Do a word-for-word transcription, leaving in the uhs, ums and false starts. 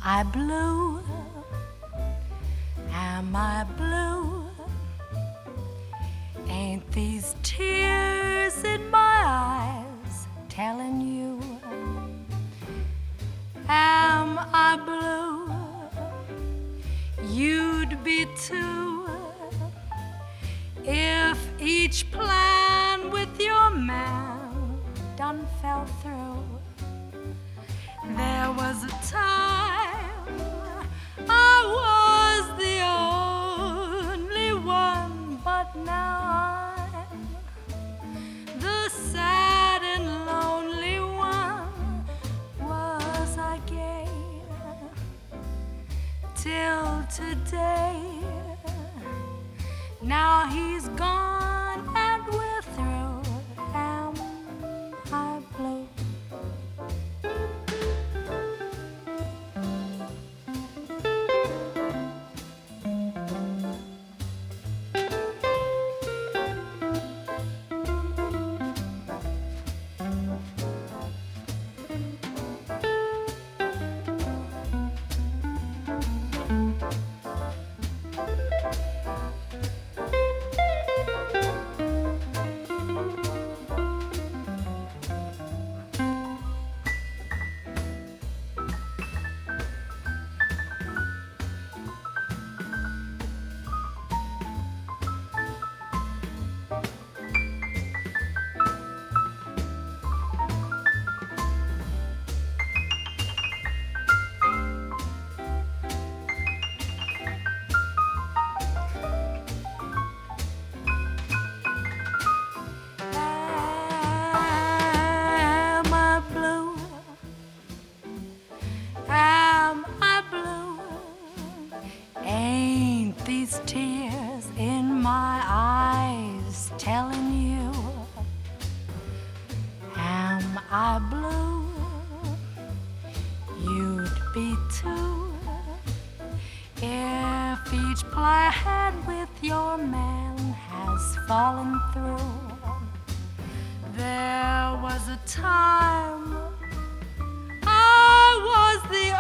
I blue? Am I blue? Ain't these tears in my eyes telling you? Am I blue? You'd be too if each plan with your man done fell through. There was a time I was the only one, but now I'm the sad and lonely one. Was I gay till today? Now he's gone and we're through. Am I blue? These tears in my eyes telling you, am I blue? You'd be too if each plan with your man has fallen through. There was a time I was the